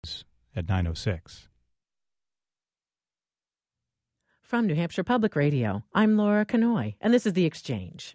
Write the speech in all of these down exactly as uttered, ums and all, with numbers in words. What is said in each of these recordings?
At nine oh six. From New Hampshire Public Radio, I'm Laura Kanoy, and this is The Exchange.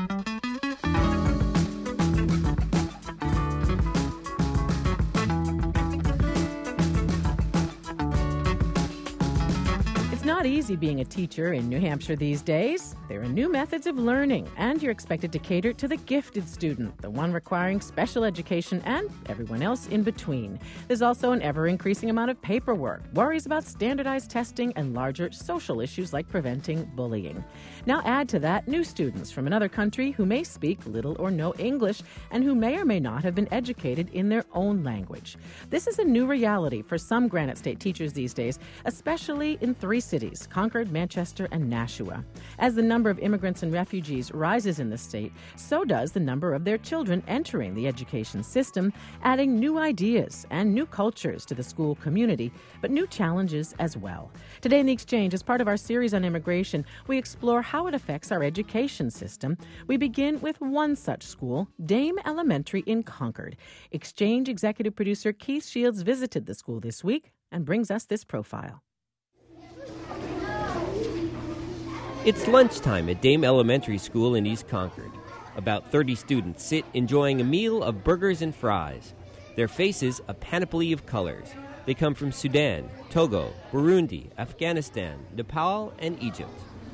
It's not easy being a teacher in New Hampshire these days. There are new methods of learning, and you're expected to cater to the gifted student, the one requiring special education, and everyone else in between. There's also an ever-increasing amount of paperwork, worries about standardized testing, and larger social issues like preventing bullying. Now add to that new students from another country who may speak little or no English and who may or may not have been educated in their own language. This is a new reality for some Granite State teachers these days, especially in three cities, Concord, Manchester, and Nashua. As the number of immigrants and refugees rises in the state, so does the number of their children entering the education system, adding new ideas and new cultures to the school community, but new challenges as well. Today in The Exchange, as part of our series on immigration, we explore how it affects our education system. We begin with one such school, Dame Elementary in Concord. Exchange executive producer Keith Shields visited the school this week and brings us this profile. It's lunchtime at Dame Elementary School in East Concord. About thirty students sit enjoying a meal of burgers and fries. Their faces a panoply of colors. They come from Sudan, Togo, Burundi, Afghanistan, Nepal, and Egypt.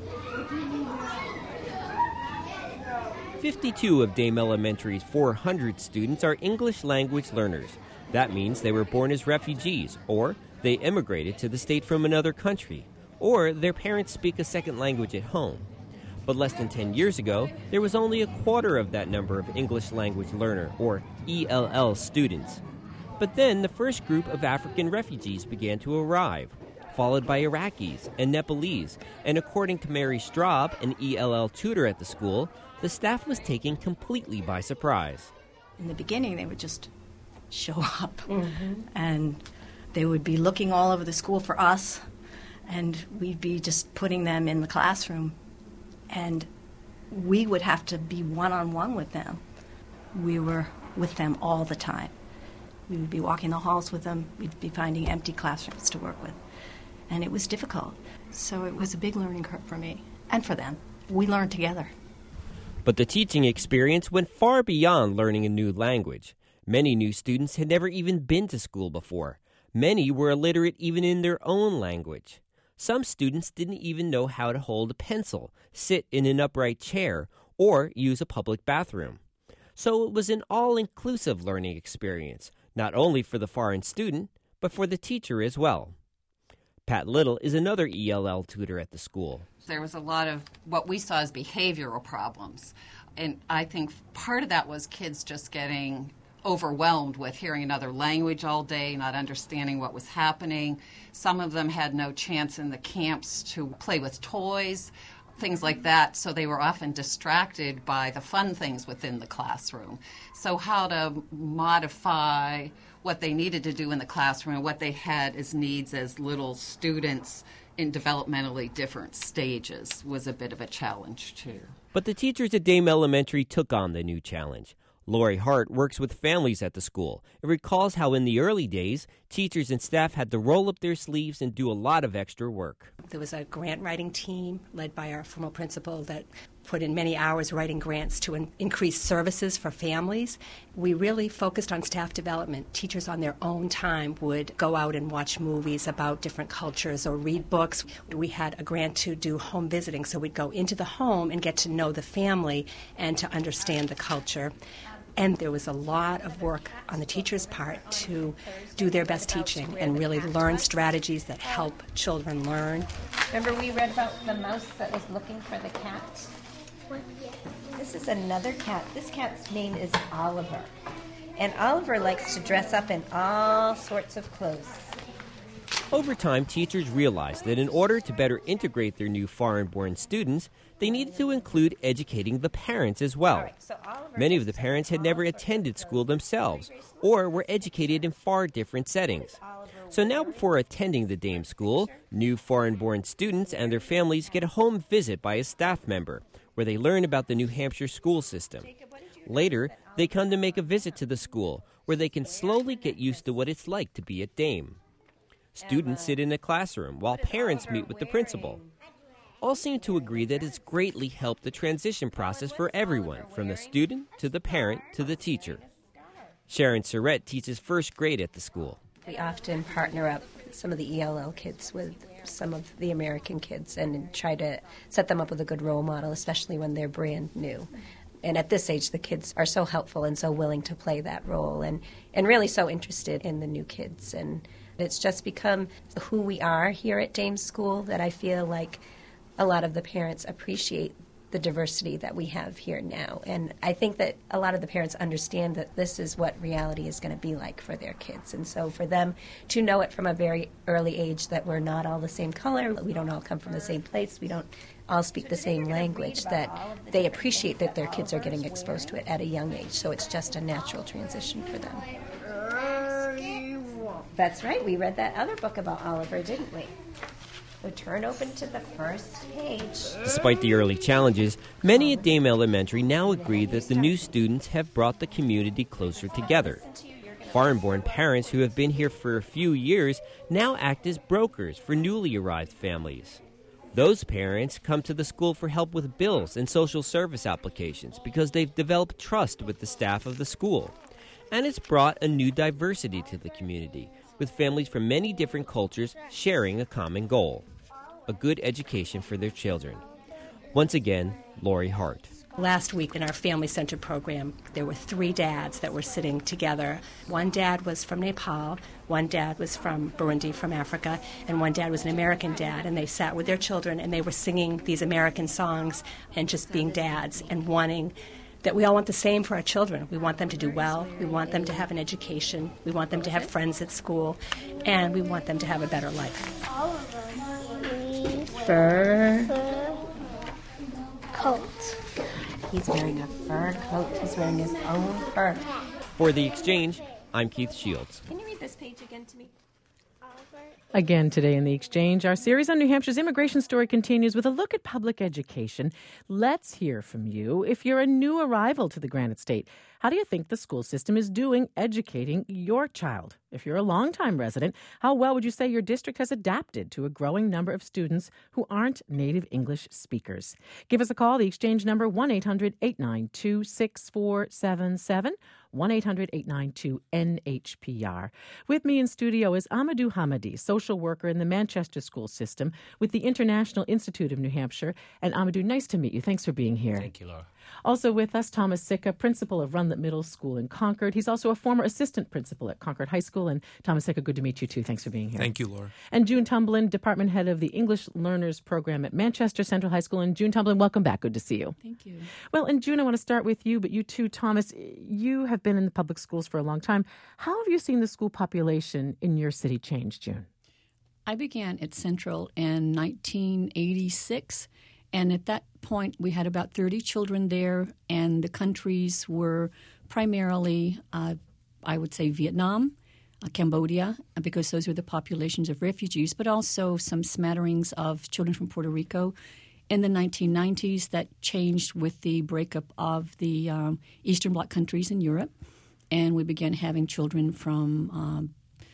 fifty-two of Dame Elementary's four hundred students are English language learners. That means they were born as refugees, or they immigrated to the state from another country, or their parents speak a second language at home. But less than ten years ago, there was only a quarter of that number of English language learner, or E L L, students. But then the first group of African refugees began to arrive, followed by Iraqis and Nepalese, and according to Mary Straub, an E L L tutor at the school, the staff was taken completely by surprise. In the beginning, they would just show up, mm-hmm. and they would be looking all over the school for us, and we'd be just putting them in the classroom, and we would have to be one-on-one with them. We were with them all the time. We would be walking the halls with them. We'd be finding empty classrooms to work with, and it was difficult. So it was a big learning curve for me and for them. We learned together. But the teaching experience went far beyond learning a new language. Many new students had never even been to school before. Many were illiterate even in their own language. Some students didn't even know how to hold a pencil, sit in an upright chair, or use a public bathroom. So it was an all-inclusive learning experience, not only for the foreign student, but for the teacher as well. Pat Little is another E L L tutor at the school. There was a lot of what we saw as behavioral problems. And I think part of that was kids just getting overwhelmed with hearing another language all day, not understanding what was happening. Some of them had no chance in the camps to play with toys, things like that, so they were often distracted by the fun things within the classroom. So how to modify what they needed to do in the classroom and what they had as needs as little students in developmentally different stages was a bit of a challenge, too. But the teachers at Dame Elementary took on the new challenge. Lori Hart works with families at the school and recalls how in the early days, teachers and staff had to roll up their sleeves and do a lot of extra work. There was a grant writing team led by our former principal that put in many hours writing grants to in- increase services for families. We really focused on staff development. Teachers on their own time would go out and watch movies about different cultures or read books. We had a grant to do home visiting, so we'd go into the home and get to know the family and to understand the culture. And there was a lot of work on the teacher's part to do their best teaching and really learn strategies that help children learn. Remember we read about the mouse that was looking for the cat? This is another cat. This cat's name is Oliver. And Oliver likes to dress up in all sorts of clothes. Over time, teachers realized that in order to better integrate their new foreign-born students, they needed to include educating the parents as well. Many of the parents had never attended school themselves or were educated in far different settings. So now before attending the Dame School, new foreign-born students and their families get a home visit by a staff member where they learn about the New Hampshire school system. Later, they come to make a visit to the school, where they can slowly get used to what it's like to be at Dame. Students sit in a classroom while parents meet with the principal. All seem to agree that it's greatly helped the transition process for everyone, from the student to the parent to the teacher. Sharon Surrett teaches first grade at the school. We often partner up some of the E L L kids with some of the American kids and try to set them up with a good role model, especially when they're brand new. And at this age, the kids are so helpful and so willing to play that role and, and really so interested in the new kids. And it's just become who we are here at Dame School that I feel like a lot of the parents appreciate the diversity that we have here now. And I think that a lot of the parents understand that this is what reality is going to be like for their kids. And so for them to know it from a very early age that we're not all the same color, we don't all come from the same place, we don't all speak the same language, that they appreciate that their kids are getting exposed to it at a young age. So it's just a natural transition for them. That's right. We read that other book about Oliver, didn't we? So turn open to the first page. Despite the early challenges, many at Dame Elementary now agree that the new students have brought the community closer together. Foreign-born parents who have been here for a few years now act as brokers for newly arrived families. Those parents come to the school for help with bills and social service applications because they've developed trust with the staff of the school. And it's brought a new diversity to the community, with families from many different cultures sharing a common goal: a good education for their children. Once again, Lori Hart. Last week in our Family Center program, there were three dads that were sitting together. One dad was from Nepal, one dad was from Burundi, from Africa, and one dad was an American dad. And they sat with their children and they were singing these American songs and just being dads and wanting that we all want the same for our children. We want them to do well. We want them to have an education. We want them to have friends at school. And we want them to have a better life. Fur. Fur. Coat. He's wearing a fur coat. He's wearing his own fur. For The Exchange, I'm Keith Shields. Can you read this page again to me? Again today in The Exchange, our series on New Hampshire's immigration story continues with a look at public education. Let's hear from you. If you're a new arrival to the Granite State, how do you think the school system is doing educating your child? If you're a longtime resident, how well would you say your district has adapted to a growing number of students who aren't native English speakers? Give us a call. The Exchange number, one eight hundred eight nine two six four seven seven, one eight hundred eight nine two N H P R. With me in studio is Amadou Hamadi, social worker in the Manchester school system with the International Institute of New Hampshire. And Amadou, nice to meet you. Thanks for being here. Thank you, Laura. Also with us, Thomas Sicca, principal of Runlet Middle School in Concord. He's also a former assistant principal at Concord High School. And Thomas Sicca, good to meet you too. Thanks for being here. Thank you, Laura. And June Tumblin, department head of the English Learners Program at Manchester Central High School. And June Tumblin, welcome back. Good to see you. Thank you. Well, and June, I want to start with you, but you too, Thomas, you have been in the public schools for a long time. How have you seen the school population in your city change, June? I began at Central in nineteen eighty-six, and at that point we had about thirty children there, and the countries were primarily, uh, I would say, Vietnam, uh, Cambodia, because those were the populations of refugees, but also some smatterings of children from Puerto Rico. In the nineteen nineties, that changed with the breakup of the um, Eastern Bloc countries in Europe, and we began having children from um,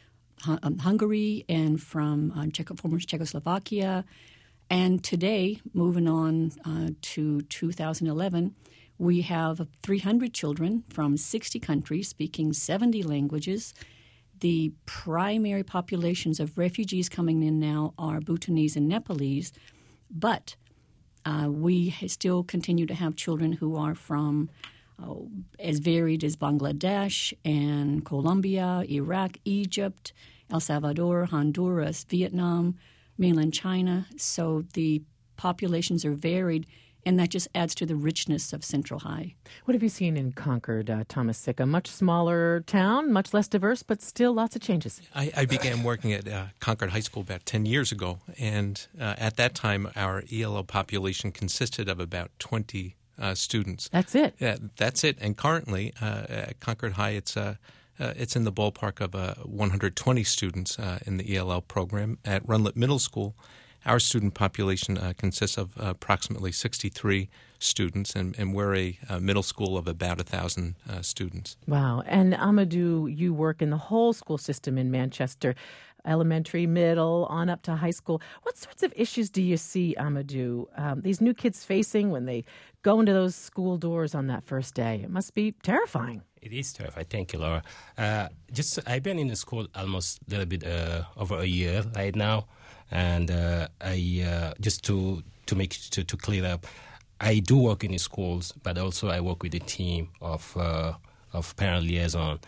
Hungary and from uh, Czech- former Czechoslovakia. And today, moving on uh, to two thousand eleven, we have three hundred children from sixty countries speaking seventy languages. The primary populations of refugees coming in now are Bhutanese and Nepalese, but uh, we still continue to have children who are from uh, as varied as Bangladesh and Colombia, Iraq, Egypt, El Salvador, Honduras, Vietnam, mainland China. So the populations are varied, and that just adds to the richness of Central High. What have you seen in Concord, uh, Thomas Sicca? Much smaller town, much less diverse, but still lots of changes. I, I began working at uh, Concord High School about ten years ago, and uh, at that time our E L L population consisted of about twenty uh, students. That's it? Yeah, that's it. And currently uh, at Concord High, it's uh, uh, it's in the ballpark of uh, one hundred twenty students uh, in the E L L program. At Runlet Middle School, our student population uh, consists of uh, approximately sixty-three students, and, and we're a, a middle school of about one thousand uh, students. Wow. And Amadou, you work in the whole school system in Manchester, elementary, middle, on up to high school. What sorts of issues do you see, Amadou, um, these new kids facing when they go into those school doors on that first day? It must be terrifying. It is terrifying. Thank you, Laura. Uh, just I've been in the school almost a little bit uh, over a year right now, and uh, I uh, just to to make to, to clear up, I do work in the schools, but also I work with a team of uh, of parent liaison.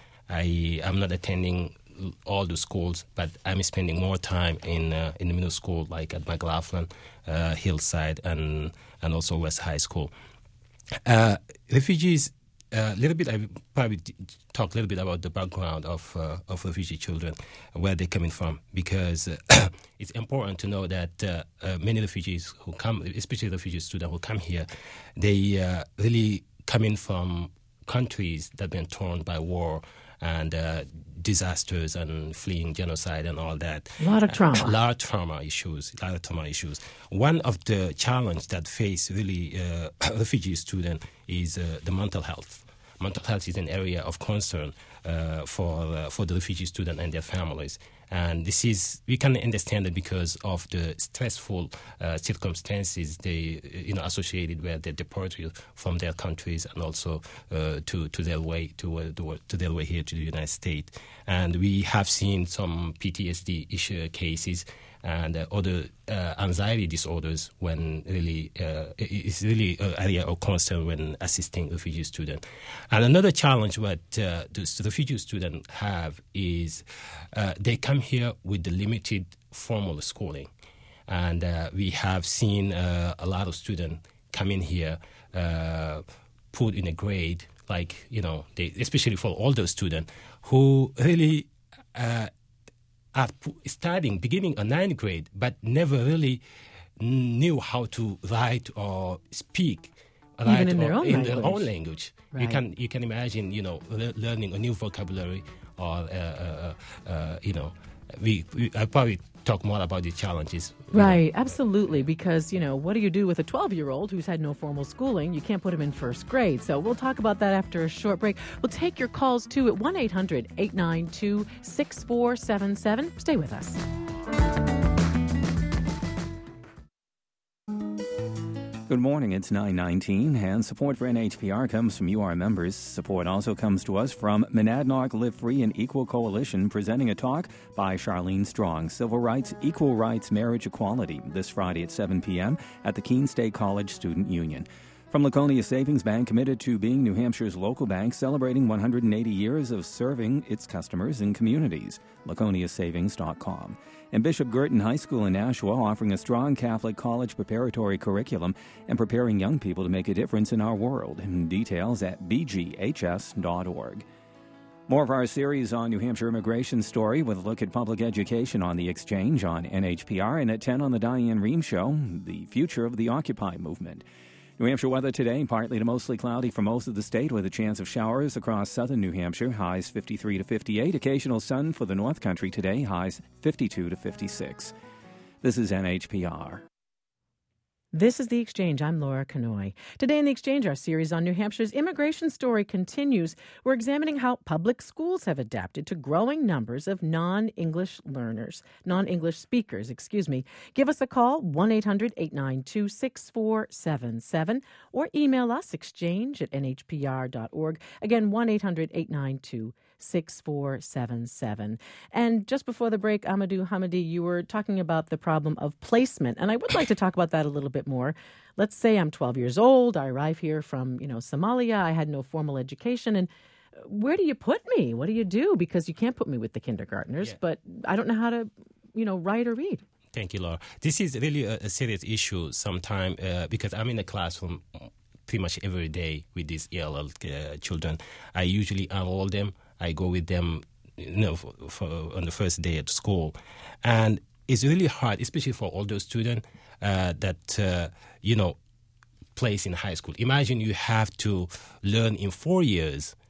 I am not attending all the schools, but I'm spending more time in uh, in the middle school, like at McLaughlin, uh, Hillside, and and also West High School. Uh, refugees. A uh, little bit, I probably talk a little bit about the background of uh, of refugee children, where they're coming from, because uh, it's important to know that uh, uh, many refugees who come, especially refugee students who come here, they uh, really come in from countries that have been torn by war and uh, disasters and fleeing genocide and all that. A lot of trauma. A lot of trauma issues. A lot of trauma issues. One of the challenges that face really uh, refugee students is uh, the mental health. Mental health is an area of concern uh, for uh, for the refugee student and their families. And this is, we can understand it because of the stressful uh, circumstances they, you know, associated with their departure from their countries and also uh, to to their way to uh, to their way here to the United States. And we have seen some P T S D issue cases and uh, other uh, anxiety disorders when really uh, it's really an area of concern when assisting refugee students. And another challenge what uh, the refugee students have is uh, they come here with the limited formal schooling. And uh, we have seen uh, a lot of students come in here, uh, put in a grade, like, you know, they, especially for older students who really uh, are studying, beginning a ninth grade, but never really knew how to write or speak. Even write in their own in language. their own language. Right. You can you can imagine, you know, le- learning a new vocabulary, or uh, uh, uh, you know, we, we I probably talk more about the challenges. Right, know. Absolutely, because, you know, what do you do with a twelve-year-old who's had no formal schooling? You can't put him in first grade. So we'll talk about that after a short break. We'll take your calls, too, at one eight hundred eight nine two six four seven seven. Stay with us. Good morning, it's nine nineteen, and support for N H P R comes from U R members. Support also comes to us from Monadnock Live Free and Equal Coalition, presenting a talk by Charlene Strong, Civil Rights, Equal Rights, Marriage Equality, this Friday at seven p.m. at the Keene State College Student Union. From Laconia Savings Bank, committed to being New Hampshire's local bank, celebrating one hundred eighty years of serving its customers and communities. laconia savings dot com. And Bishop Girton High School in Nashua offering a strong Catholic college preparatory curriculum and preparing young people to make a difference in our world. And details at b g h s dot org. More of our series on New Hampshire immigration story with a look at public education on the Exchange on N H P R, and at ten on the Diane Rehm Show, the future of the Occupy movement. New Hampshire weather today, partly to mostly cloudy for most of the state with a chance of showers across southern New Hampshire, highs fifty-three to fifty-eight. Occasional sun for the North Country today, highs fifty-two to fifty-six. This is N H P R. This is The Exchange. I'm Laura Kanoy. Today in The Exchange, our series on New Hampshire's immigration story continues. We're examining how public schools have adapted to growing numbers of non-English learners, non-English speakers, excuse me. Give us a call, one eight hundred eight nine two six four seven seven, or email us, exchange at n h p r dot org. Again, one eight hundred eight nine two six four seven seven. And just before the break, Amadou Hamady, you were talking about the problem of placement, and I would like to talk about that a little bit more. Let's say I'm twelve years old, I arrive here from, you know, Somalia, I had no formal education, and where do you put me? What do you do? Because you can't put me with the kindergartners, yeah. But I don't know how to, you know, write or read. Thank you, Laura. This is really a, a serious issue sometimes uh, because I'm in the classroom pretty much every day with these E L L uh, children. I usually enroll them. I go with them, you know, for, for, on the first day at school. And it's really hard, especially for older students uh, that, uh, you know, place in high school. Imagine you have to learn in four years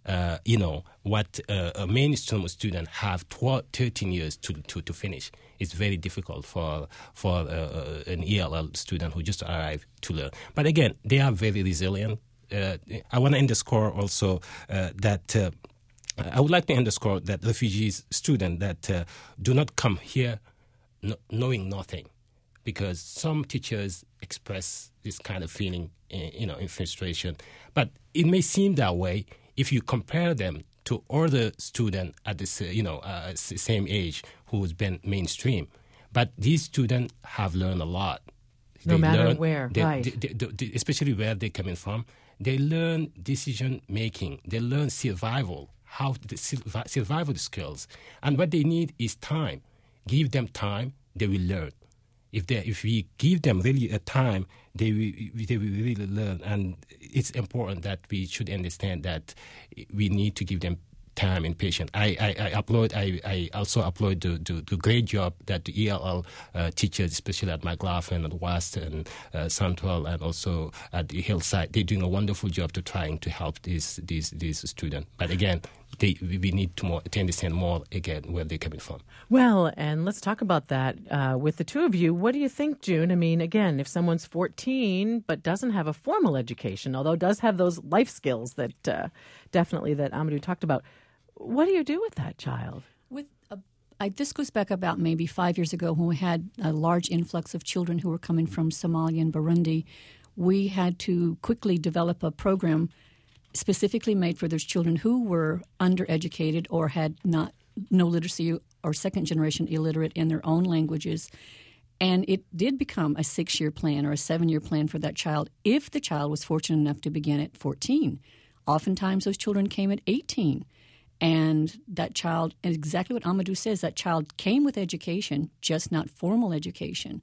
uh, you know, what uh, a mainstream student have twelve, thirteen years to, to, to finish. It's very difficult for for uh, an E L L student who just arrived to learn. But again, they are very resilient. Uh, I want to underscore also uh, that uh, I would like to underscore that refugees students that uh, do not come here no, knowing nothing, because some teachers express this kind of feeling, you know, in frustration. But it may seem that way if you compare them to other students at this, you know, uh, same age who's been mainstream. But these students have learned a lot. No they matter learn, where, they, right. They, they, they, especially where they're coming from. They learn decision making. They learn survival, how the survival skills. And what they need is time. Give them time, they will learn. If they, if we give them really a time, they will, they will really learn. And it's important that we should understand that we need to give them time and patience. I, I, I applaud. I, I also applaud the, the, the great job that the E L L uh, teachers, especially at McLaughlin, at West and uh, Central, and also at the Hillside, they're doing a wonderful job to trying to help these these these students. But again, they, we need to more to understand more again where they're coming from. Well, and let's talk about that uh, with the two of you. What do you think, June? I mean, again, if someone's fourteen but doesn't have a formal education, although does have those life skills that uh, definitely that Amadou talked about. What do you do with that child? With a, I, this goes back about maybe five years ago when we had a large influx of children who were coming from Somalia and Burundi. We had to quickly develop a program specifically made for those children who were undereducated or had not no literacy or second-generation illiterate in their own languages. And it did become a six-year plan or a seven-year plan for that child if the child was fortunate enough to begin at fourteen. Oftentimes those children came at eighteen. And that child, and exactly what Amadou says, that child came with education, just not formal education.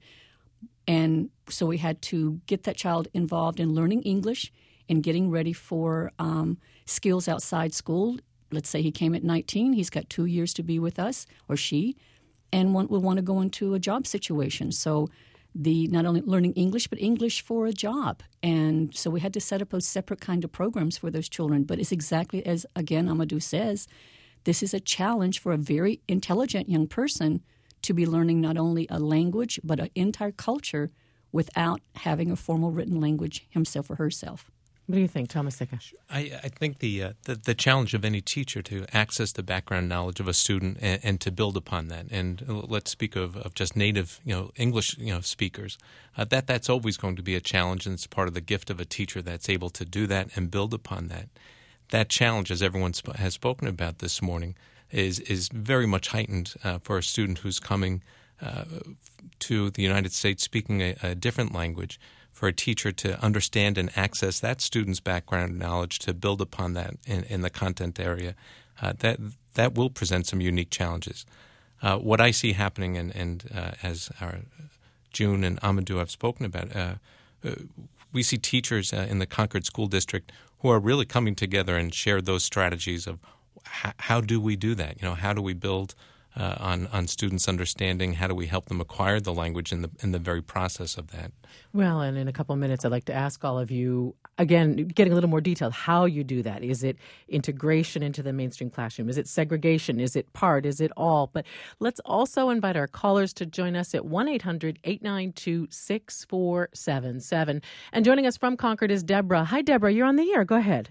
And so we had to get that child involved in learning English and getting ready for um, skills outside school. Let's say he came at nineteen. He's got two years to be with us, or she, and want, will want to go into a job situation. So the not only learning English, but English for a job. And so we had to set up those separate kind of programs for those children. But it's exactly as, again, Amadou says, this is a challenge for a very intelligent young person to be learning not only a language, but an entire culture without having a formal written language himself or herself. What do you think, Thomas Sika? I, I think the, uh, the the challenge of any teacher to access the background knowledge of a student and, and to build upon that. And let's speak of, of just native, you know, English, you know, speakers. Uh, that that's always going to be a challenge, and it's part of the gift of a teacher that's able to do that and build upon that. That challenge, as everyone sp- has spoken about this morning, is is very much heightened uh, for a student who's coming uh, to the United States speaking a, a different language. For a teacher to understand and access that student's background knowledge, to build upon that in, in the content area, uh, that that will present some unique challenges. Uh, what I see happening, and, and uh, as our June and Amadou have spoken about, uh, uh, we see teachers uh, in the Concord School District who are really coming together and share those strategies of h- how do we do that? You know, how do we build Uh, on on students' understanding? How do we help them acquire the language in the in the very process of that? Well, and in a couple of minutes, I'd like to ask all of you, again, getting a little more detailed, how you do that. Is it integration into the mainstream classroom? Is it segregation? Is it part? Is it all? But let's also invite our callers to join us at one eight hundred eight nine two six four seven seven. And joining us from Concord is Deborah. Hi, Deborah. You're on the air. Go ahead.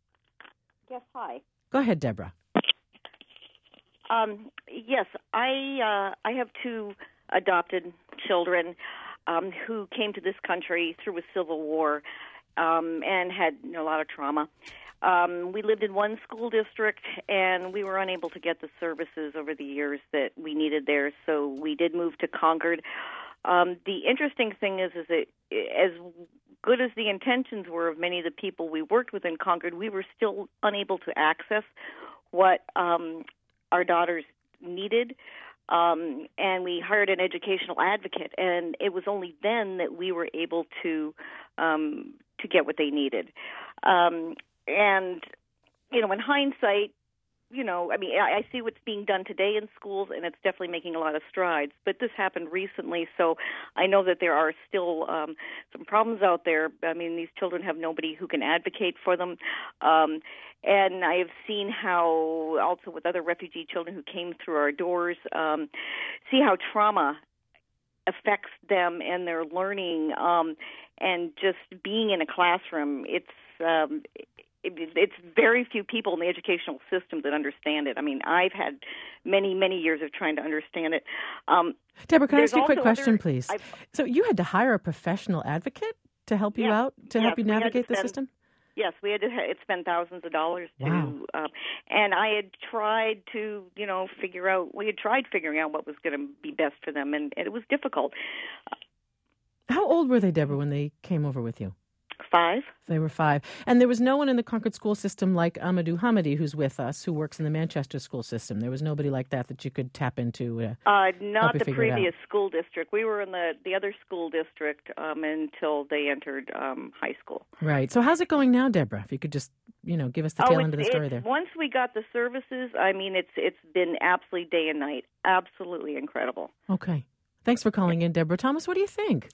Yes, hi. Go ahead, Deborah. Um, yes, I uh, I have two adopted children um, who came to this country through a civil war um, and had you know, a lot of trauma. Um, we lived in one school district, and we were unable to get the services over the years that we needed there, so we did move to Concord. Um, the interesting thing is, is that as good as the intentions were of many of the people we worked with in Concord, we were still unable to access what um, our daughters needed, um, and we hired an educational advocate, and it was only then that we were able to um, to get what they needed. Um, and, you know, in hindsight, you know, I mean, I, I see what's being done today in schools, and it's definitely making a lot of strides. But this happened recently, so I know that there are still um, some problems out there. I mean, these children have nobody who can advocate for them. Um, and I have seen how, also with other refugee children who came through our doors, um, see how trauma affects them and their learning, um, and just being in a classroom. It's um, it, it's very few people in the educational system that understand it. I mean, I've had many, many years of trying to understand it. Um, Deborah, can I ask you a quick also question, other- please? I've- So you had to hire a professional advocate to help you Yes, out, to yes, help you we had to navigate the spend- system? Yes, we had to ha- spend thousands of dollars to, Wow. um, and I had tried to, you know, figure out. We had tried figuring out what was going to be best for them, and, and it was difficult. How old were they, Deborah, when they came over with you? Five. They were five. And there was no one in the Concord school system like Amadou Hamidi, who's with us, who works in the Manchester school system. There was nobody like that that you could tap into. Uh, Uh, help not you the figure it out. previous school district. We were in the, the other school district um, until they entered um, high school. Right. So how's it going now, Deborah? If you could just, you know, give us the tail oh, end of the it's- story it's- there. Once we got the services, I mean, it's it's been absolutely day and night, absolutely incredible. Okay. Thanks for calling in, Deborah. Thomas, what do you think?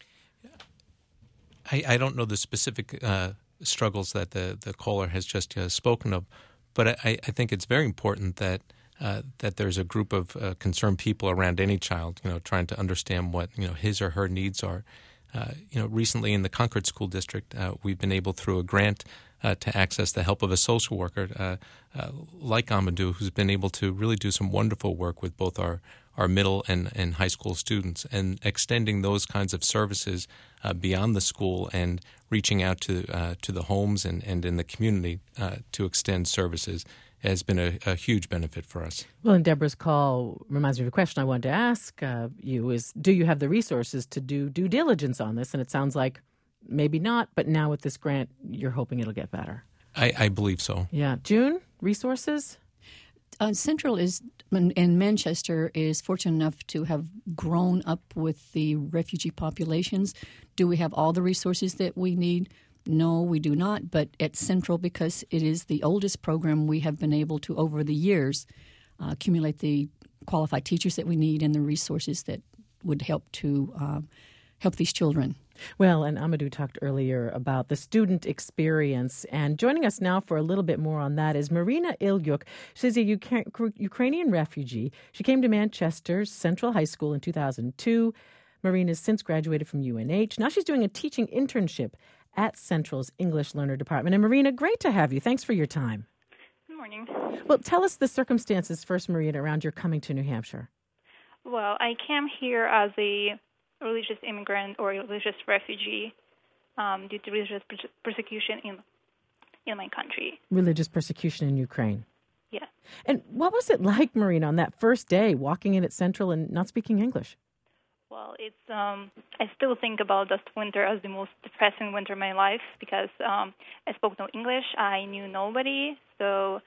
I, I don't know the specific uh, struggles that the, the caller has just uh, spoken of, but I, I think it's very important that uh, that there's a group of uh, concerned people around any child, you know, trying to understand what, you know, his or her needs are. Uh, you know, recently in the Concord School District, uh, we've been able through a grant uh, to access the help of a social worker uh, uh, like Amadou, who's been able to really do some wonderful work with both our our middle and, and high school students, and extending those kinds of services uh, beyond the school and reaching out to uh, to the homes and, and in the community uh, to extend services has been a, a huge benefit for us. Well, and Deborah's call reminds me of a question I wanted to ask uh, you is, do you have the resources to do due diligence on this? And it sounds like maybe not, but now with this grant, you're hoping it'll get better. I, I believe so. Yeah. June, resources? Uh, Central is in, in Manchester is fortunate enough to have grown up with the refugee populations. Do we have all the resources that we need? No, we do not. But at Central, because it is the oldest program, we have been able to, over the years, uh, accumulate the qualified teachers that we need and the resources that would help to uh, help these children. Well, and Amadou talked earlier about the student experience. And joining us now for a little bit more on that is Marina Ilyuk. She's a Ukra- Ukrainian refugee. She came to Manchester Central High School in two thousand two. Marina's since graduated from U N H. Now she's doing a teaching internship at Central's English Learner Department. And Marina, great to have you. Thanks for your time. Good morning. Well, tell us the circumstances first, Marina, around your coming to New Hampshire. Well, I came here as a religious immigrant or religious refugee um, due to religious perse- persecution in in my country. Religious persecution in Ukraine. Yeah. And what was it like, Marina, on that first day, walking in at Central and not speaking English? Well, it's um, I still think about that winter as the most depressing winter of my life because um, I spoke no English, I knew nobody, so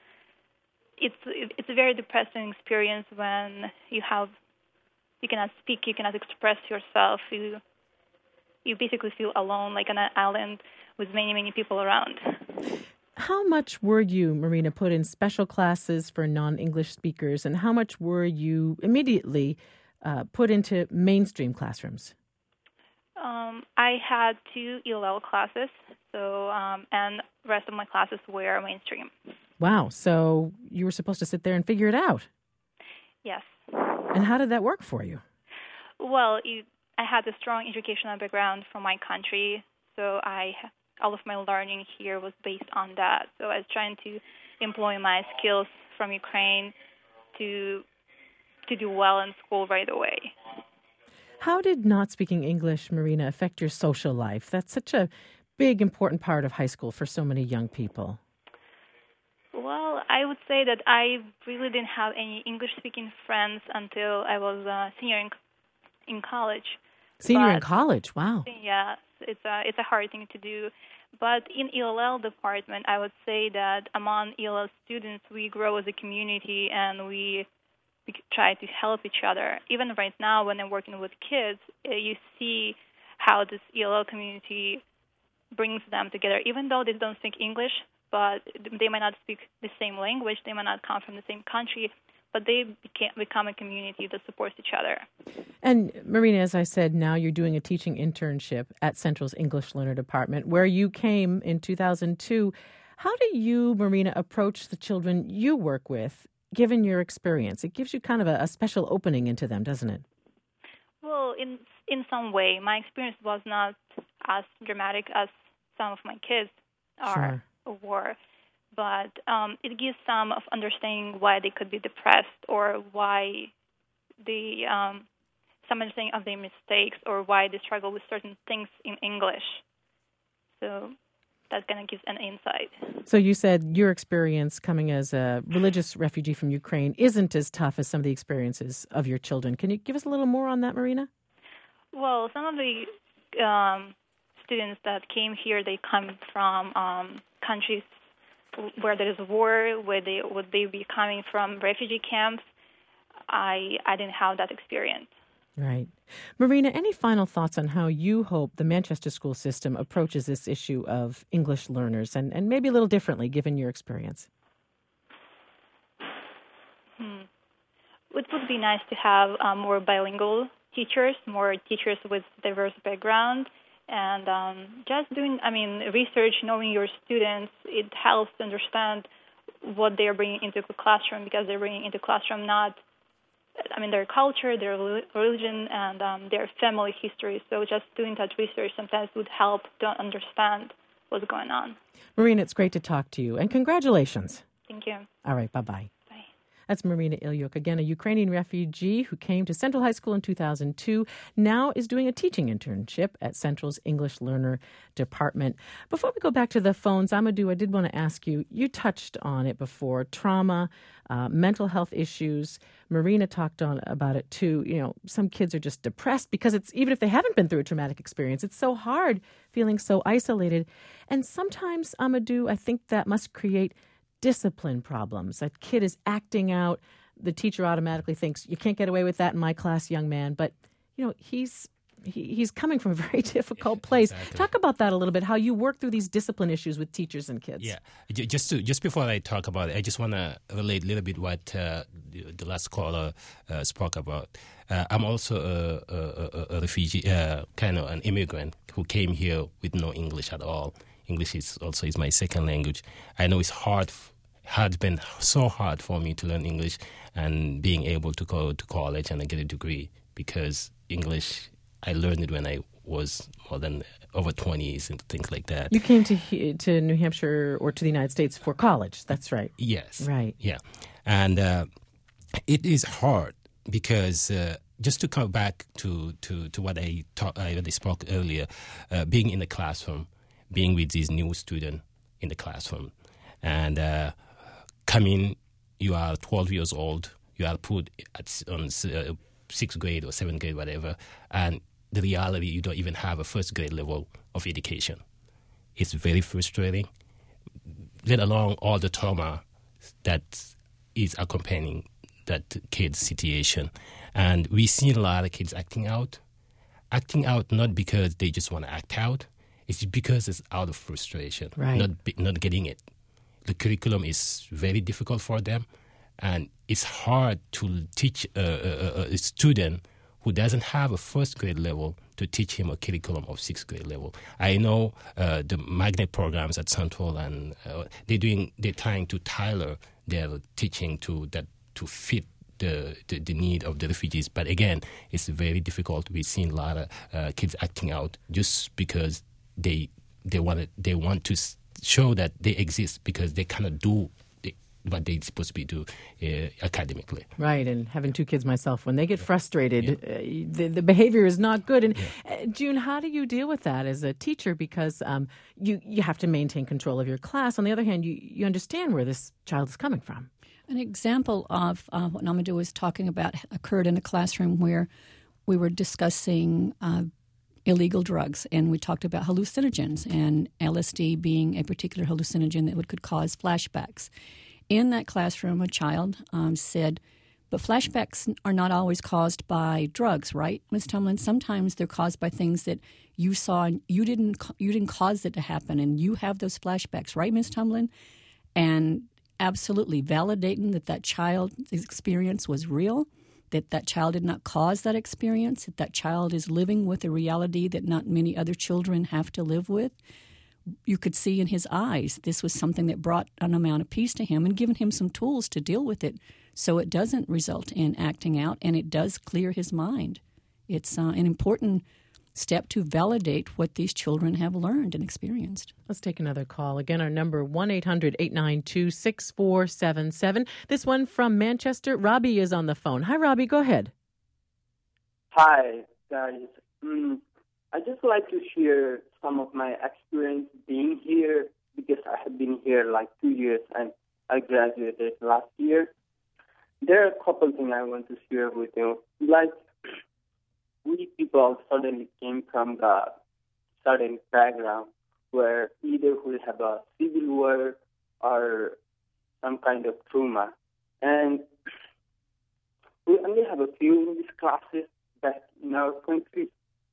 it's it's a very depressing experience when you have you cannot speak, you cannot express yourself, you you basically feel alone, like on an island with many many people around. How much were you, Marina, put in special classes for non-English speakers, and how much were you immediately uh, put into mainstream classrooms? Um, I had two E L L classes, so um, and the rest of my classes were mainstream. Wow, so you were supposed to sit there and figure it out. Yes. And how did that work for you? Well, it, I had a strong educational background from my country, so I all of my learning here was based on that. So I was trying to employ my skills from Ukraine to to do well in school right away. How did not speaking English, Marina, affect your social life? That's such a big, important part of high school for so many young people. Well, I would say that I really didn't have any English-speaking friends until I was a senior in, in college. Senior but, in college, wow. Yeah, it's a, it's a hard thing to do. But in E L L department, I would say that among E L L students, we grow as a community and we, we try to help each other. Even right now, when I'm working with kids, uh, you see how this E L L community brings them together. Even though they don't speak English, but they might not speak the same language, they might not come from the same country, but they became, become a community that supports each other. And Marina, as I said, now you're doing a teaching internship at Central's English Learner Department, where you came in two thousand two. How do you, Marina, approach the children you work with, given your experience? It gives you kind of a, a special opening into them, doesn't it? Well, in in some way, my experience was not as dramatic as some of my kids are or were, but um, it gives some of understanding why they could be depressed, or why they um, some understanding of their mistakes, or why they struggle with certain things in English. So that kind of gives an insight. So you said your experience coming as a religious refugee from Ukraine isn't as tough as some of the experiences of your children. Can you give us a little more on that, Marina? Well, some of the um, students that came here, they come from um, countries where there is war, where they would they be coming from refugee camps. I I didn't have that experience. Right. Marina, any final thoughts on how you hope the Manchester school system approaches this issue of English learners, and, and maybe a little differently given your experience? Hmm. It would be nice to have um, more bilingual teachers, more teachers with diverse background, and um, just doing, I mean, research, knowing your students, it helps to understand what they're bringing into the classroom, because they're bringing into the classroom not I mean, their culture, their religion, and um, their family history. So just doing that research sometimes would help to understand what's going on. Marina, it's great to talk to you, and congratulations. Thank you. All right, bye-bye. Bye. That's Marina Ilyuk, again, a Ukrainian refugee who came to Central High School in two thousand two, now is doing a teaching internship at Central's English Learner Department. Before we go back to the phones, Amadou, I did want to ask you, you touched on it before, trauma, uh, mental health issues. Marina talked on about it too. You know, some kids are just depressed because it's, even if they haven't been through a traumatic experience, it's so hard feeling so isolated. And sometimes, Amadou, I think that must create discipline problems. A kid is acting out. The teacher automatically thinks, you can't get away with that in my class, young man. But, you know, he's he, he's coming from a very difficult place. Exactly. Talk about that a little bit, how you work through these discipline issues with teachers and kids. Yeah. Just to, just before I talk about it, I just want to relate a little bit what uh, the, the last caller uh, spoke about. Uh, I'm also a, a, a refugee, uh, kind of an immigrant who came here with no English at all. English is also is my second language. I know it's hard had been so hard for me to learn English and being able to go to college and get a degree, because English, I learned it when I was more than over twenties and things like that. You came to to New Hampshire or to the United States for college, that's right. Yes. Right. Yeah. And uh, it is hard because uh, just to come back to, to, to what I, talk, I already spoke earlier, uh, being in the classroom, being with these new students in the classroom, and uh, coming, you are twelve years old, you are put at, on uh, sixth grade or seventh grade, whatever, and the reality, you don't even have a first grade level of education. It's very frustrating, let alone all the trauma that is accompanying that kid's situation. And we see a lot of kids acting out, acting out not because they just want to act out, it's because it's out of frustration, right. not not getting it. The curriculum is very difficult for them, and it's hard to teach a, a, a student who doesn't have a first grade level to teach him a curriculum of sixth grade level. I know uh, the magnet programs at Central, and uh, they're doing they're trying to tailor their teaching to that to fit the, the the need of the refugees. But again, it's very difficult. We've seen a lot of uh, kids acting out just because they they want they want to show that they exist, because they cannot do what they're supposed to be do uh, academically. Right, and having two kids myself, when they get frustrated, yeah. uh, the, the behavior is not good. And yeah. uh, June, how do you deal with that as a teacher? Because um, you, you have to maintain control of your class. On the other hand, you, you understand where this child is coming from. An example of uh, what Amadou was talking about occurred in a classroom where we were discussing uh, illegal drugs, and we talked about hallucinogens, and L S D being a particular hallucinogen that would, could cause flashbacks. In that classroom, a child um, said, But flashbacks are not always caused by drugs, right, Miz Tumlin? Sometimes they're caused by things that you saw and you didn't you didn't cause it to happen, and you have those flashbacks, right, Miz Tumlin? And absolutely validating that that child's experience was real, that that child did not cause that experience, that that child is living with a reality that not many other children have to live with. You could see in his eyes this was something that brought an amount of peace to him and given him some tools to deal with it so it doesn't result in acting out, and it does clear his mind. It's uh, an important step to validate what these children have learned and experienced. Let's take another call. Again, our number one eight hundred eight nine two six four seven seven. This one from Manchester. Robbie is on the phone. Hi, Robbie. Go ahead. Hi, guys. Mm, I just like to share some of my experience being here because I have been here like two years and I graduated last year. There are a couple things I want to share with you. Like, we people suddenly came from the certain background where either we have a civil war or some kind of trauma. And we only have a few English classes back in our country.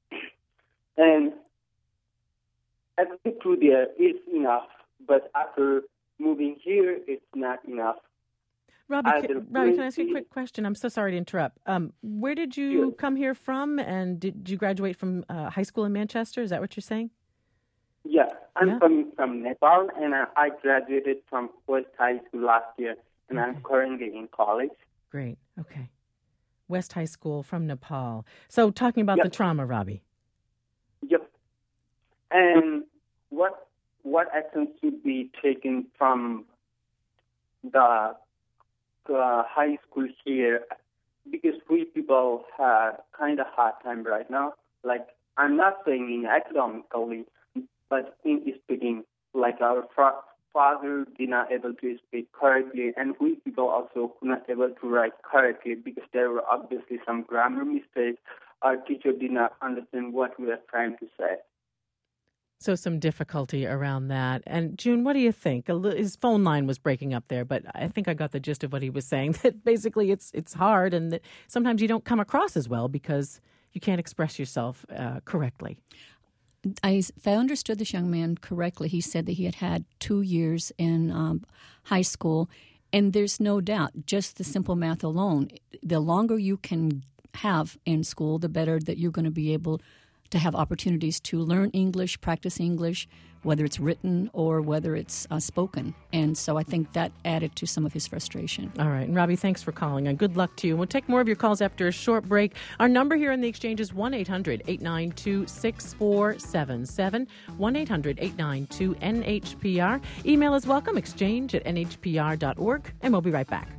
And everything through there is enough, but after moving here, it's not enough. Robbie, can, Robbie, can I ask you a quick question? I'm so sorry to interrupt. Um, where did you sure. come here from, and did you graduate from uh, high school in Manchester? Is that what you're saying? Yeah, I'm yeah. from, from Nepal, and I, I graduated from West High School last year, and okay. I'm currently in college. Great, okay. West High School from Nepal. So talking about yep. the trauma, Robbie. Yep. And what what actions should be taken from the uh, high school here? Because we people have kind of hard time right now. Like, I'm not saying in academically, but in speaking, like our fa- father did not able to speak correctly, and we people also could not able to write correctly because there were obviously some grammar mistakes. Our teacher did not understand what we were trying to say. So some difficulty around that. And June, what do you think? His phone line was breaking up there, but I think I got the gist of what he was saying, that basically it's it's hard and that sometimes you don't come across as well because you can't express yourself uh, correctly. I, if I understood this young man correctly, he said that he had had two years in um, high school, and there's no doubt, just the simple math alone, the longer you can have in school, the better that you're going to be able to have opportunities to learn English, practice English, whether it's written or whether it's uh, spoken. And so I think that added to some of his frustration. All right. And Robbie, thanks for calling, and good luck to you. We'll take more of your calls after a short break. Our number here in the Exchange is one eight hundred eight nine two six four seven seven, one eight hundred eight nine two N H P R. Email is welcome, exchange at N H P R dot org, and we'll be right back.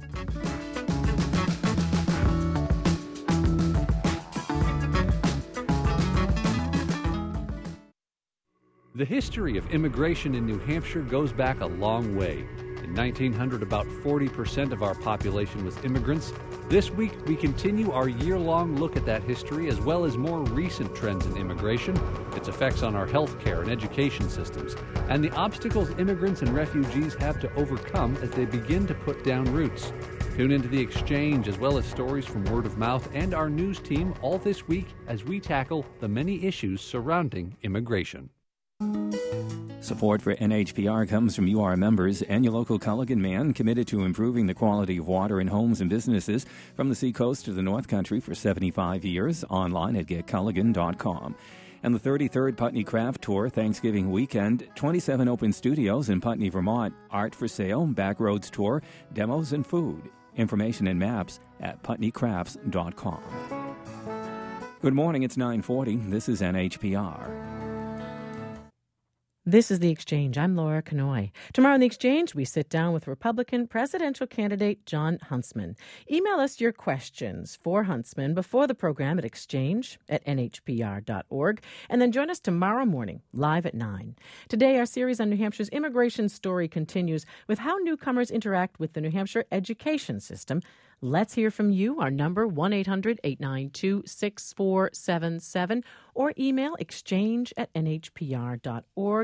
The history of immigration in New Hampshire goes back a long way. In nineteen hundred, about forty percent of our population was immigrants. This week, we continue our year-long look at that history as well as more recent trends in immigration, its effects on our healthcare and education systems, and the obstacles immigrants and refugees have to overcome as they begin to put down roots. Tune into The Exchange as well as stories from word of mouth and our news team all this week as we tackle the many issues surrounding immigration. Support for N H P R comes from U R members and your local Culligan man committed to improving the quality of water in homes and businesses from the seacoast to the North Country for seventy-five years. Online at get culligan dot com. And the thirty-third Putney Craft Tour Thanksgiving weekend, twenty-seven open studios in Putney, Vermont, art for sale, backroads tour, demos, and food. Information and maps at putney crafts dot com. Good morning, it's nine forty. This is N H P R. This is The Exchange. I'm Laura Kanoy. Tomorrow in The Exchange, we sit down with Republican presidential candidate Jon Huntsman. Email us your questions for Huntsman before the program at exchange at N H P R dot org, and then join us tomorrow morning, live at nine. Today, our series on New Hampshire's immigration story continues with how newcomers interact with the New Hampshire education system. Let's hear from you. Our number, one eight hundred eight nine two six four seven seven, or email exchange at N H P R dot org.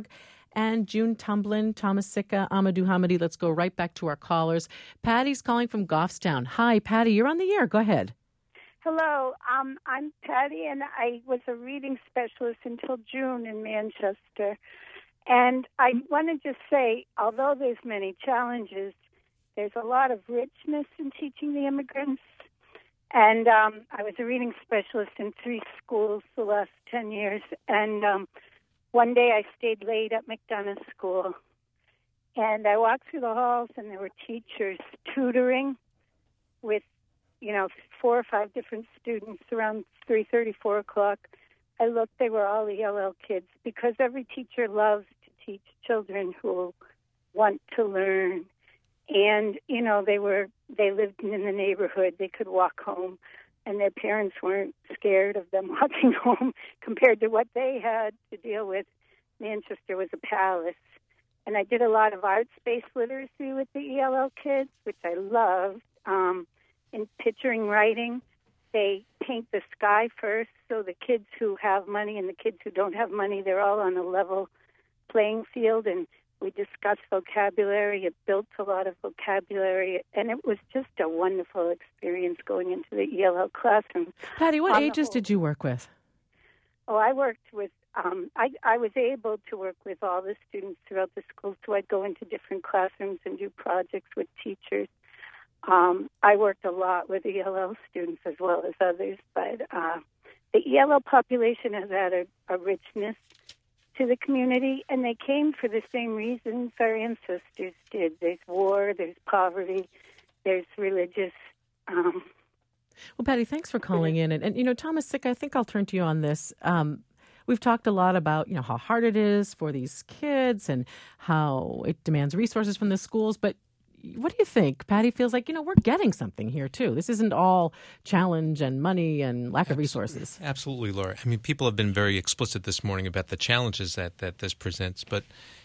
and June Tumblin, Thomas Sika, Amadou Hamadi. Let's go right back to our callers. Patty's calling from Goffstown. Hi, Patty, you're on the air. Go ahead. Hello, um, I'm Patty, and I was a reading specialist until June in Manchester. And I want to just say, although there's many challenges, there's a lot of richness in teaching the immigrants. And um, I was a reading specialist in three schools the last ten years. And um, one day I stayed late at McDonough School. And I walked through the halls, and there were teachers tutoring with, you know, four or five different students around three thirty, four o'clock. I looked, they were all E L L kids, because every teacher loves to teach children who want to learn. And, you know, they were, they lived in the neighborhood. They could walk home, and their parents weren't scared of them walking home compared to what they had to deal with. Manchester was a palace. And I did a lot of arts-based literacy with the E L L kids, which I loved. Um, in picturing writing, they paint the sky first, so the kids who have money and the kids who don't have money, they're all on a level playing field, and we discussed vocabulary. It built a lot of vocabulary, and it was just a wonderful experience going into the E L L classroom. Patty, what On the ages whole- did you work with? Oh, I worked with, um, I, I was able to work with all the students throughout the school, so I'd go into different classrooms and do projects with teachers. Um, I worked a lot with E L L students as well as others, but uh, the E L L population has added a richness to the community, and they came for the same reasons our ancestors did. There's war, there's poverty, there's religious. Um, Well, Patty, thanks for calling in. And, and you know, Thomas Sika, I think I'll turn to you on this. Um, we've talked a lot about, you know, how hard it is for these kids and how it demands resources from the schools, but what do you think? Patty feels like, you know, we're getting something here, too. This isn't all challenge and money and lack of resources. Absolutely, Laura. I mean, people have been very explicit this morning about the challenges that, that this presents, but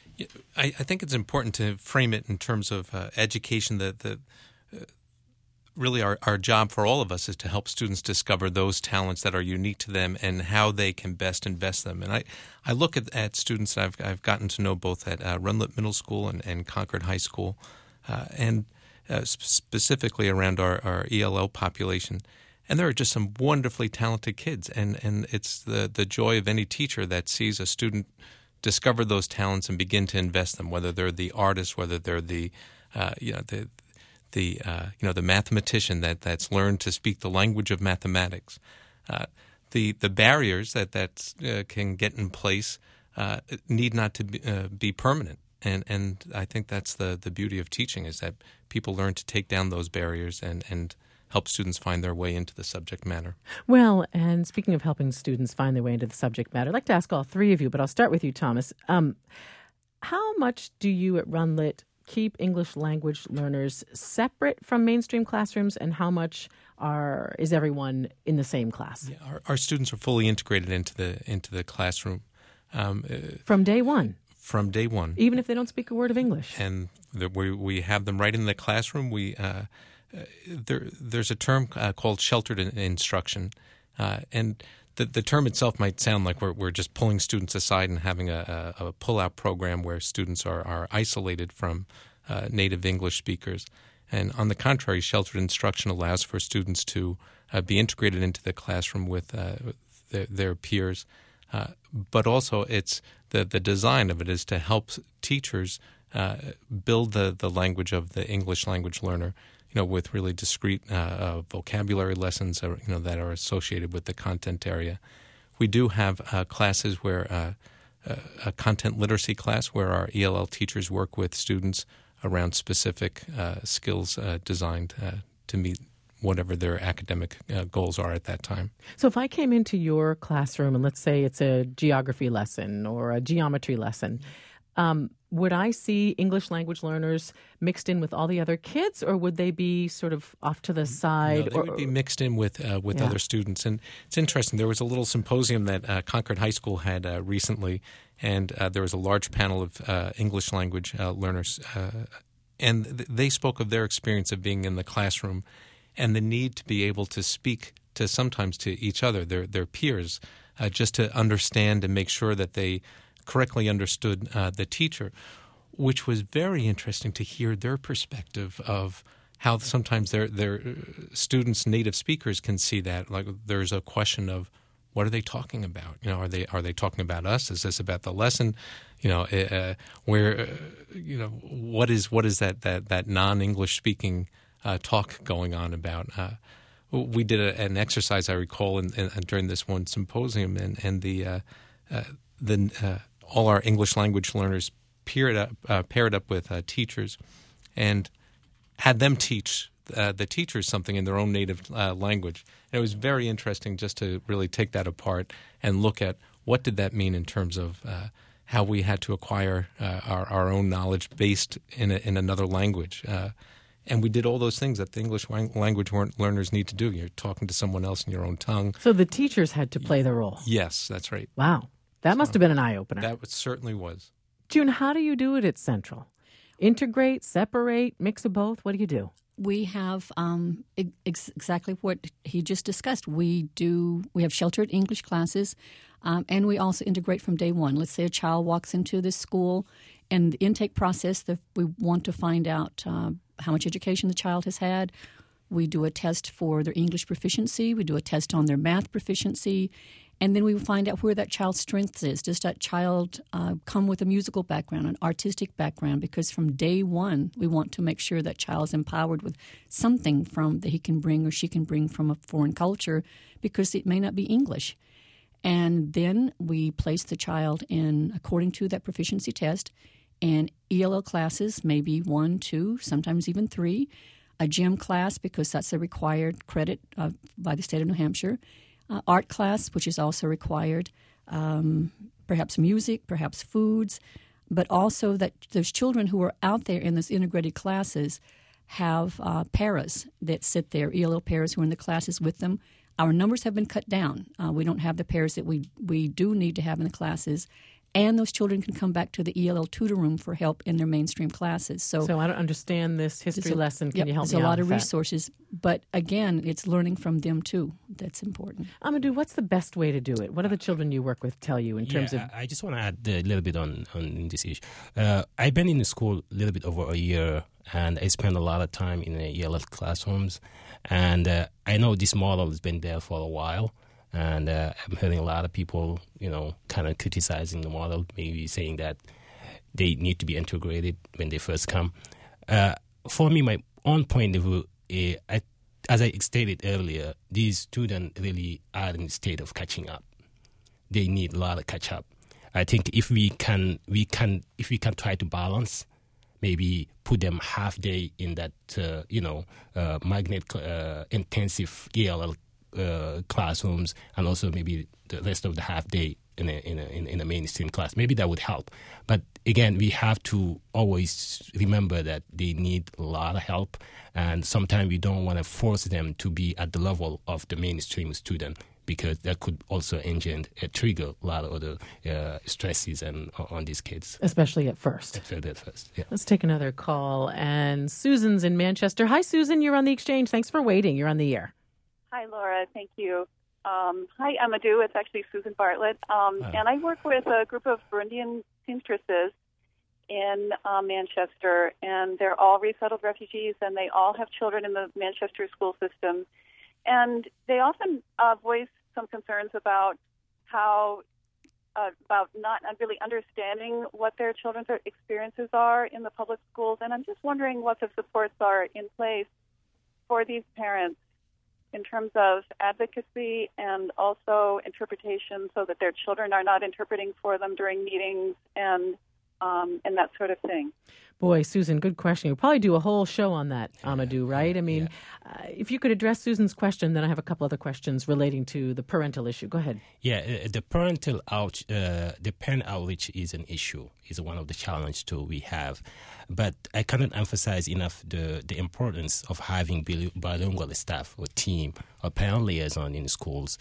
I, I think it's important to frame it in terms of uh, education. The, the uh, really our, our job for all of us is to help students discover those talents that are unique to them and how they can best invest them. And I, I look at, at students that I've, I've gotten to know both at uh, Runlet Middle School and, and Concord High School, Uh, and uh, sp- specifically around our, our E L L population. And there are just some wonderfully talented kids. And, and it's the, the joy of any teacher that sees a student discover those talents and begin to invest them, whether they're the artist, whether they're the, uh, you know, the, the uh, you know, the mathematician that, that's learned to speak the language of mathematics. Uh, the, the barriers that, that uh, can get in place uh, need not to be, uh, be permanent. And and I think that's the, the beauty of teaching, is that people learn to take down those barriers and, and help students find their way into the subject matter. Well, and speaking of helping students find their way into the subject matter, I'd like to ask all three of you, but I'll start with you, Thomas. Um, how much do you at Runlet keep English language learners separate from mainstream classrooms, and how much are is everyone in the same class? Yeah, our, our students are fully integrated into the into the classroom. Um, uh, From day one? From day one. Even if they don't speak a word of English? And the, we, we have them right in the classroom. We uh, uh, there There's a term uh, called sheltered in, instruction, uh, and the, the term itself might sound like we're, we're just pulling students aside and having a, a, a pull-out program where students are, are isolated from uh, native English speakers. And on the contrary, sheltered instruction allows for students to uh, be integrated into the classroom with uh, their, their peers. Uh, but also it's the, the design of it is to help teachers uh, build the, the language of the English language learner, you know, with really discrete uh, uh, vocabulary lessons, uh, you know, that are associated with the content area. We do have uh, classes where uh, uh, a content literacy class where our E L L teachers work with students around specific uh, skills uh, designed uh, to meet whatever their academic uh, goals are at that time. So if I came into your classroom and let's say it's a geography lesson or a geometry lesson, um, would I see English language learners mixed in with all the other kids, or would they be sort of off to the side? No, they or, would be mixed in with uh, with yeah. other students. And it's interesting. There was a little symposium that uh, Concord High School had uh, recently, and uh, there was a large panel of uh, English language uh, learners, uh, and th- they spoke of their experience of being in the classroom and the need to be able to speak to sometimes to each other, their their peers, uh, just to understand and make sure that they correctly understood uh, the teacher, which was very interesting to hear their perspective of how sometimes their their students, native speakers, can see that. Like there's a question of, what are they talking about? You know, are they are they talking about us? Is this about the lesson? You know, uh, where uh, you know what is what is that that that non-English speaking uh, talk going on about? Uh, we did a, an exercise, I recall, in, in, during this one symposium, and and the uh, uh, the uh, all our English language learners paired up uh, paired up with uh, teachers, and had them teach uh, the teachers something in their own native uh, language. And it was very interesting just to really take that apart and look at what did that mean in terms of uh, how we had to acquire uh, our, our own knowledge based in a, in another language. Uh, and we did all those things that the English language learners need to do. You're talking to someone else in your own tongue. So the teachers had to play the role. Yes, that's right. Wow. That so, must have been an eye-opener. That certainly was. June, how do you do it at Central? Integrate, separate, mix of both? What do you do? We have um, ex- exactly what he just discussed. We do. We have sheltered English classes, um, and we also integrate from day one. Let's say a child walks into this school, and the intake process, the, we want to find out uh, how much education the child has had. We do a test for their English proficiency. We do a test on their math proficiency. And then we find out where that child's strength is. Does that child uh, come with a musical background, an artistic background? Because from day one, we want to make sure that child's empowered with something from that he can bring or she can bring from a foreign culture, because it may not be English. And then we place the child in, according to that proficiency test, in E L L classes, maybe one, two, sometimes even three, a gym class, because that's a required credit uh, by the state of New Hampshire, Uh, art class, which is also required, um, perhaps music, perhaps foods, but also that those children who are out there in those integrated classes have uh, paras that sit there, E L L paras who are in the classes with them. Our numbers have been cut down. Uh, we don't have the paras that we, we do need to have in the classes. And those children can come back to the E L L tutor room for help in their mainstream classes. So, so I don't understand this history a, lesson. Can yep, you help me out? There's a lot of that? resources. But again, it's learning from them too. That's important. Amadou, what's the best way to do it? What do the children you work with tell you in terms yeah, of... I just want to add a little bit on, on this issue. Uh, I've been in the school a little bit over a year, and I spent a lot of time in the E L L classrooms. And uh, I know this model has been there for a while. And uh, I'm hearing a lot of people, you know, kind of criticizing the model, maybe saying that they need to be integrated when they first come. Uh, for me, my own point of view, uh, I, as I stated earlier, these students really are in a state of catching up. They need a lot of catch up. I think if we can, we can, if we can try to balance, maybe put them half day in that, uh, you know, uh, magnet uh, intensive E L L Uh, classrooms, and also maybe the rest of the half day in a, in a in a mainstream class. Maybe that would help. But again, we have to always remember that they need a lot of help, and sometimes we don't want to force them to be at the level of the mainstream student, because that could also engender, uh, trigger a lot of other uh, stresses and uh, on these kids. Especially at first. Especially at first, yeah. Let's take another call. And Susan's in Manchester. Hi, Susan. You're on the exchange. Thanks for waiting. You're on the air. Hi, Laura. Thank you. Um, hi, Amadou. It's actually Susan Bartlett. Um, and I work with a group of Burundian seamstresses in uh, Manchester, and they're all resettled refugees, and they all have children in the Manchester school system. And they often uh, voice some concerns about how, uh, about not really understanding what their children's experiences are in the public schools. And I'm just wondering what the supports are in place for these parents in terms of advocacy and also interpretation, so that their children are not interpreting for them during meetings and um, and that sort of thing. Boy, Susan, good question. We'll probably do a whole show on that, Amadou, right? I mean, yeah. uh, if you could address Susan's question, then I have a couple other questions relating to the parental issue. Go ahead. Yeah, uh, the parental out, uh, the parent outreach is an issue, is one of the challenges too we have. But I cannot emphasize enough the, the importance of having bilingual staff or team or parent liaison in schools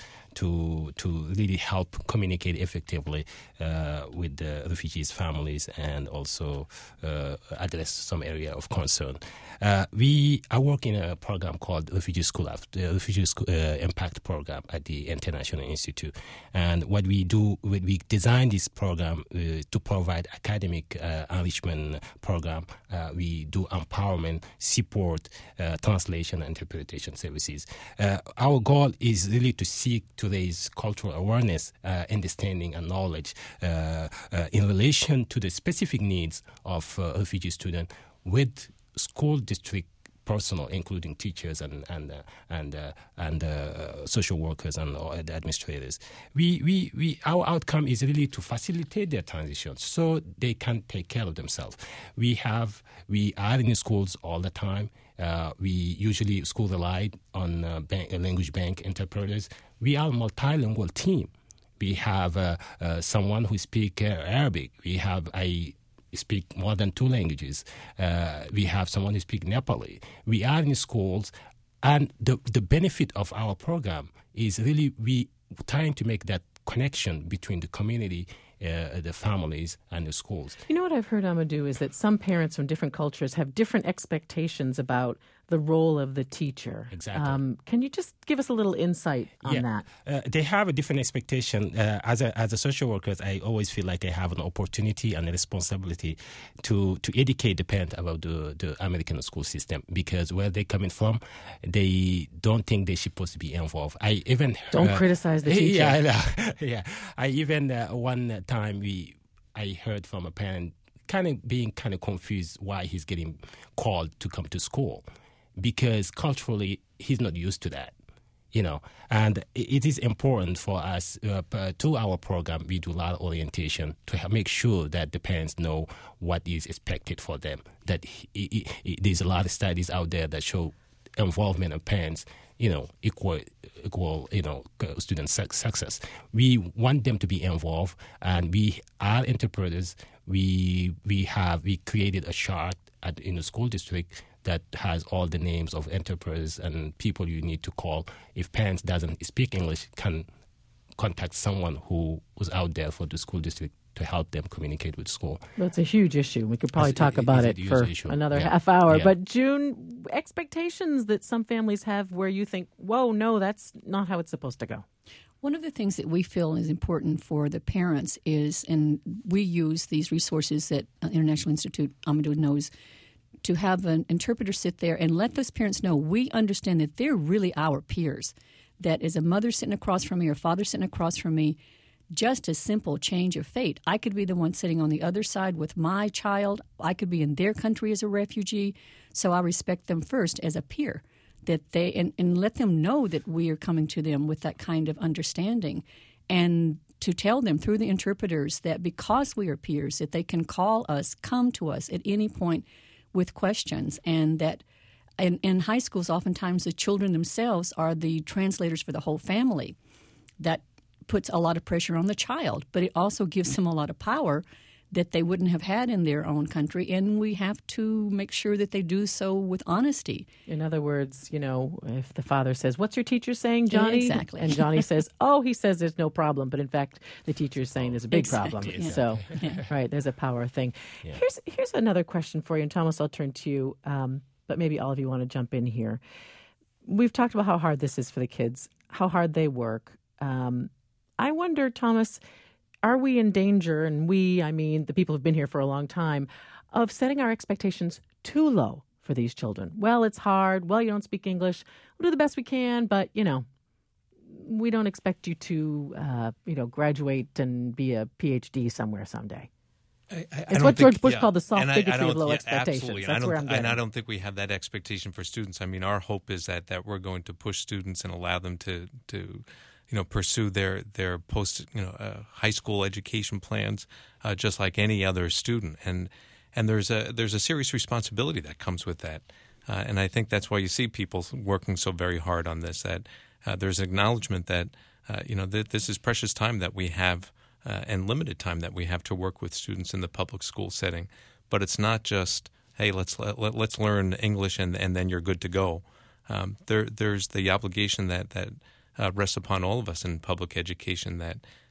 to to really help communicate effectively uh, with the refugees' families and also uh, address some area of concern. Uh, we I work in a program called Refugee School, the Refugee School, uh, Impact Program at the International Institute. And what we do, we design this program uh, to provide academic uh, enrichment program. Uh, we do empowerment, support, uh, translation, and interpretation services. Uh, our goal is really to seek to raise cultural awareness, uh, understanding, and knowledge uh, uh, in relation to the specific needs of uh, refugee students with school district personnel, including teachers and and uh, and uh, and uh, social workers and uh, administrators. We, we we our outcome is really to facilitate their transition so they can take care of themselves. We have we are in schools all the time. Uh, we usually school relied on uh, bank, uh, language bank interpreters. We are a multilingual team. We have uh, uh, someone who speaks uh, Arabic. We have a speak more than two languages. Uh, we have someone who speaks Nepali. We are in schools, and the the benefit of our program is really we trying to make that connection between the community, uh, the families, and the schools. You know what I've heard, Amadou, is that some parents from different cultures have different expectations about the role of the teacher. Exactly. Um, can you just give us a little insight on yeah. that? Uh, they have a different expectation. Uh, as a as a social worker, I always feel like I have an opportunity and a responsibility to, to educate the parent about the, the American school system, because where they're coming from, they don't think they're supposed to be involved. I even don't uh, criticize the teacher. Yeah, I know. yeah. I even uh, one time we I heard from a parent kind of being kind of confused why he's getting called to come to school, because culturally he's not used to that, you know. And it is important for us, uh, to our program, we do a lot of orientation to have, make sure that the parents know what is expected for them. That he, he, he, there's a lot of studies out there that show involvement of parents, you know, equal, equal, you know, student success. We want them to be involved, and we are interpreters. We we have we created a chart at in the school district that has all the names of interpreters and people you need to call. If parents doesn't speak English, can contact someone who was out there for the school district to help them communicate with school. Well, it's a huge issue. We could probably It's- talk it- about it's it a for huge issue. another Yeah. half hour. Yeah. But June, expectations that some families have where you think, whoa, no, that's not how it's supposed to go. One of the things that we feel is important for the parents is, and we use these resources that uh, International Institute, Amadou knows, to have an interpreter sit there and let those parents know we understand that they're really our peers, that as a mother sitting across from me or a father sitting across from me, just a simple change of fate. I could be the one sitting on the other side with my child. I could be in their country as a refugee. So I respect them first as a peer, that they and, and let them know that we are coming to them with that kind of understanding, and to tell them through the interpreters that because we are peers, that they can call us, come to us at any point with questions, and that in, in high schools, oftentimes the children themselves are the translators for the whole family. That puts a lot of pressure on the child, but it also gives them a lot of power that they wouldn't have had in their own country, and we have to make sure that they do so with honesty. In other words, you know, if the father says, what's your teacher saying, Johnny? Exactly. And Johnny says, oh, he says there's no problem. But in fact, the teacher is saying there's a big Exactly, problem. yeah. So, Yeah. right, there's a power thing. Yeah. Here's here's another question for you. And Thomas, I'll turn to you. Um, but maybe all of you want to jump in here. We've talked about how hard this is for the kids, how hard they work. Um, I wonder, Thomas, are we in danger, and we, I mean the people who've been here for a long time, of setting our expectations too low for these children? Well, it's hard. Well, you don't speak English. We'll do the best we can, but, you know, we don't expect you to, uh, you know, graduate and be a P H D somewhere someday. I, I, I It's don't what George think- Bush yeah. called the soft And I- I bigotry of don't- low yeah, expectations. Absolutely. That's I where don't, I'm getting. and I don't think we have that expectation for students. I mean, our hope is that, that we're going to push students and allow them to, to you know, pursue their, their post, you know, uh, high school education plans uh, just like any other student. And and there's a there's a serious responsibility that comes with that. Uh, and I think that's why you see people working so very hard on this, that uh, there's acknowledgement that, uh, you know, th- this is precious time that we have uh, and limited time that we have to work with students in the public school setting. But it's not just, hey, let's let, let's learn English and, and then you're good to go. Um, there There's the obligation that, that uh, rests upon all of us in public education that,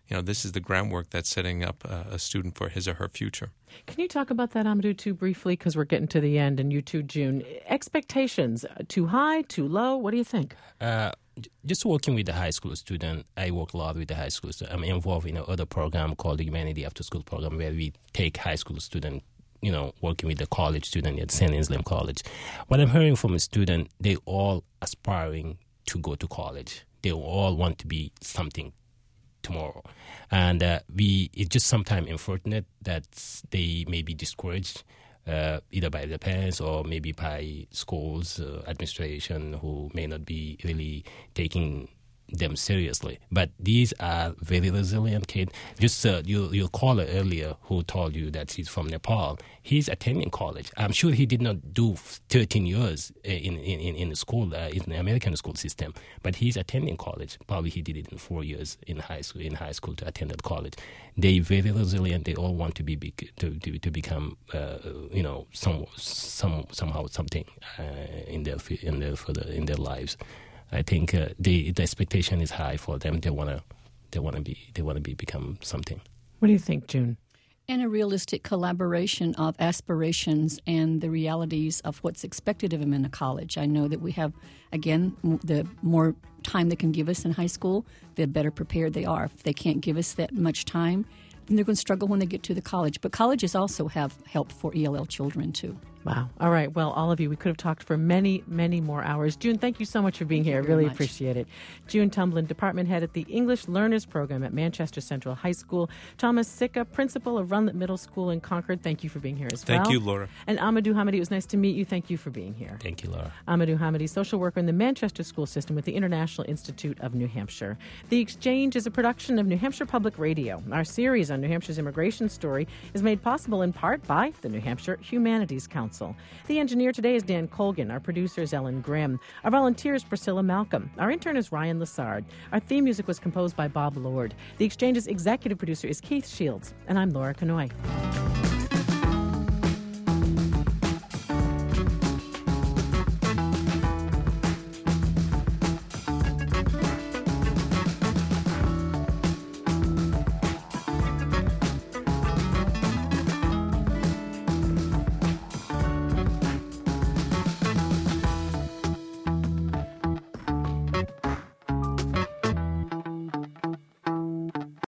you know, this is the groundwork that's setting up uh, a student for his or her future. Can you talk about that, Amadou, too, briefly, because we're getting to the end, and you too, June. Expectations, too high, too low? What do you think? Uh, just working with the high school student, I work a lot with the high school student. I'm involved in another program called the Humanity After School Program, where we take high school students, you know, working with the college student at Saint Anselm College. What I'm hearing from a student, they all aspiring to go to college. They all want to be something tomorrow. And uh, we it's just sometimes unfortunate that they may be discouraged uh, either by their parents or maybe by schools, uh, administration, who may not be really taking them seriously. But these are very resilient kids. Just uh, you, your caller earlier who told you that he's from Nepal, he's attending college. I'm sure he did not do thirteen years in in, in the school, uh, in the American school system, but he's attending college. Probably he did it in four years in high school, in high school to attend at college. They're very resilient. They all want to be big, to, to to become, uh, you know, some some somehow something uh, in their in their for the, in their lives. I think uh, the the expectation is high for them. They wanna they wanna be they wanna be become something. What do you think, June? And a realistic collaboration of aspirations and the realities of what's expected of them in a college. I know that we have, again, the more time they can give us in high school, the better prepared they are. If they can't give us that much time, then they're going to struggle when they get to the college. But colleges also have help for E L L children, too. Wow. All right. Well, all of you, we could have talked for many, many more hours. June, thank you so much for being thank here. I you really much. appreciate it. June Tumblin, Department Head at the English Learners Program at Manchester Central High School. Thomas Sicca, Principal of Runlet Middle School in Concord. Thank you for being here as well. Thank you, Laura. And Amadou Hamady, it was nice to meet you. Thank you for being here. Thank you, Laura. Amadou Hamady, social worker in the Manchester School System with the International Institute of New Hampshire. The Exchange is a production of New Hampshire Public Radio. Our series on New Hampshire's immigration story is made possible in part by the New Hampshire Humanities Council. The engineer today is Dan Colgan. Our producer is Ellen Grimm. Our volunteer is Priscilla Malcolm. Our intern is Ryan Lassard. Our theme music was composed by Bob Lord. The Exchange's executive producer is Keith Shields. And I'm Laura Kanoy.